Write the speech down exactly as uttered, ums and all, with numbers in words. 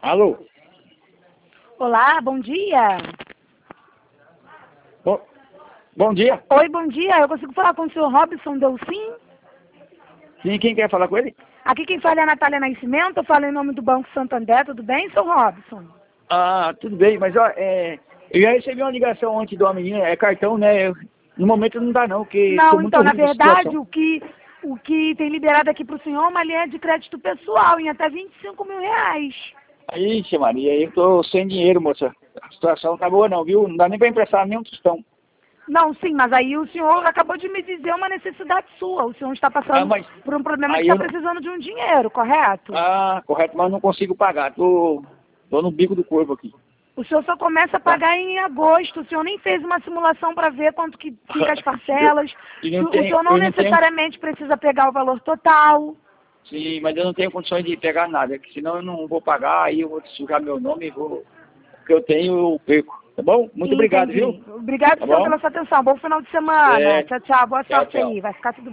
Alô? Olá, bom dia. Bom, bom dia. Oi, bom dia. Eu consigo falar com o senhor Robson Delcim? Sim, quem quer falar com ele? Aqui quem fala é a Natália Nascimento. Eu falo em nome do Banco Santander. Tudo bem, senhor Robson? Ah, tudo bem, mas ó, é, eu já recebi uma ligação ontem de uma menina, é cartão, né? Eu, no momento não dá não, porque tô Não, muito então, na ruim de verdade, situação. o que, o que tem liberado aqui para o senhor é uma linha de crédito pessoal em até vinte e cinco mil reais. Ixi, Maria, eu tô sem dinheiro, moça. A situação tá boa não, viu? Não dá nem pra emprestar nem um tostão. Não, sim, mas aí o senhor acabou de me dizer uma necessidade sua. O senhor está Ah, passando mas por um problema que aí está eu não... precisando de um dinheiro, correto? Ah, correto, mas eu não consigo pagar. Tô, tô no bico do corpo aqui. O senhor só começa a Tá? pagar em agosto. O senhor nem fez uma simulação para ver quanto que fica as Eu, parcelas. eu não O tenho, senhor não eu não tenho... necessariamente precisa pegar o valor total. Sim, mas eu não tenho condições de pegar nada, que senão eu não vou pagar, aí eu vou sujar meu nome e vou... O que eu tenho eu perco, tá bom? Muito obrigado, viu? Entendi. Obrigado, Tá senhor, bom? pela sua atenção. Bom final de semana. É, Tchau, tchau. Boa tchau, sorte tchau. aí. Vai ficar tudo